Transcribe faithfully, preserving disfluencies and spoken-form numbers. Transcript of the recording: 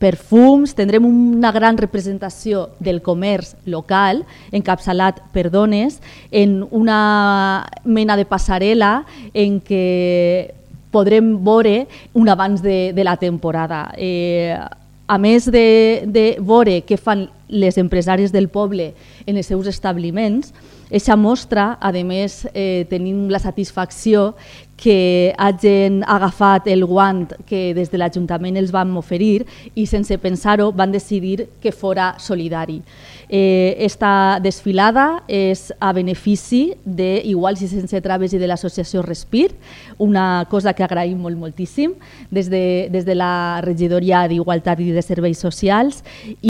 perfums, tindrem una gran representació del comerç local, encapçalat per dones, en una mena de passarel·la en què podrem veure un abans de, de la temporada. Eh, a més de, de veure què fan les empresàries del poble en els seus establiments, aquesta mostra, a més, eh, tenim la satisfacció que hagin agafat el guant que des de l'Ajuntament els vam oferir i sense pensar-ho van decidir que fora solidari. Eh, esta desfilada és a benefici d'Iguals i Sense Traves i de l'associació Respir, una cosa que agraïm molt moltíssim des de, des de la regidoria d'Igualtat i de Serveis Socials.